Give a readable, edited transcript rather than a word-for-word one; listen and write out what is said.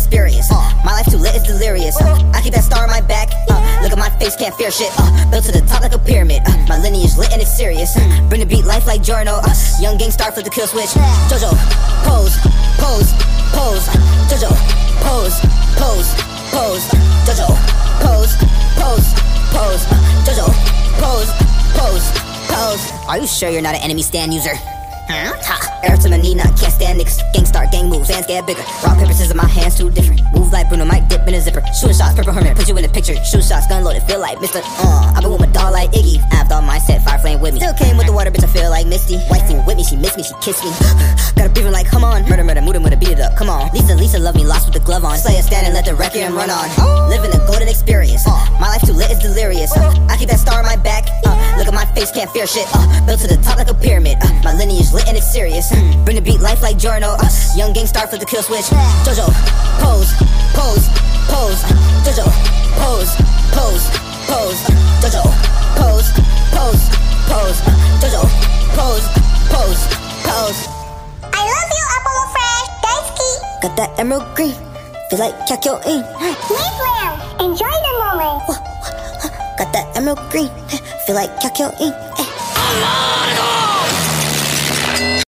experience. My life too lit, it's delirious. I keep that star on my back. Look at my face, can't fear shit. Built to the top like a pyramid. My lineage lit and it's serious. Bring the beat, life like Jorno. Young gang star, flip the kill switch. Jojo, pose, pose, pose. Jojo, pose, pose, pose. Jojo, pose, pose, pose. Jojo, pose, pose, pose. Are you sure you're not an enemy stand user? Ha, air to my knee, not can't stand niggas. Gangstar, gang moves, hands get bigger. Rock, paper, scissors, my hands too different. Move like Bruno, might dip in a zipper. Shooting shots, purple hermit, put you in the picture. Shoot shots, gun loaded, feel like Mr. I've been with my dog like Iggy. After all mindset, fire flame with me. Still came with the water, bitch, I feel like Misty. Wife with me, she missed me, she kissed me. Got a breathing like, come on. Murder, murder, mood him with a beat it up, come on. Lisa, love me, lost with the glove on. Slayer stand and let the record and run on. Living a golden experience. My life too lit, it's delirious. I keep that star on my back. Look at my face, can't fear shit. Built to the top like a pyramid. My lineage lit and it's serious. Bring the beat, life like Jorno. Young gang star, flip the kill switch. Jojo, pose, pose, pose. Jojo, pose, pose, pose. Jojo, pose, pose, pose. Jojo, pose, pose, pose. I love you, Apollo Fresh. Daisuki. Got that emerald green, feel like Kakyoin. Mayflower, enjoy the moment. Got that emerald green, feel like Kakyoin. Allah